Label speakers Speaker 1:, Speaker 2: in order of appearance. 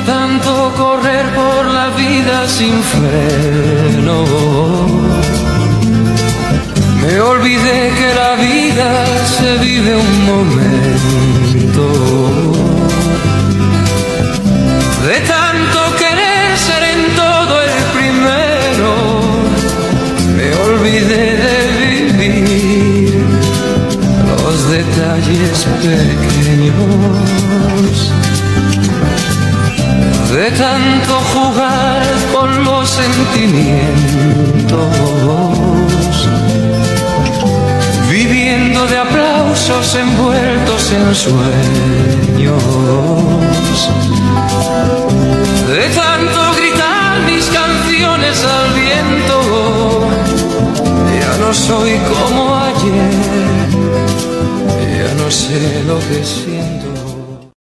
Speaker 1: tanto correr por la vida sin freno. Me olvidé que la vida se vive un momento. De tanto querer ser en todo el primero, me olvidé de vivir los detalles pequeños. De tanto jugar con los sentimientos, viviendo de aplausos envueltos en sueños. De tanto gritar mis canciones al viento, ya no soy como ayer, ya no sé lo que siento.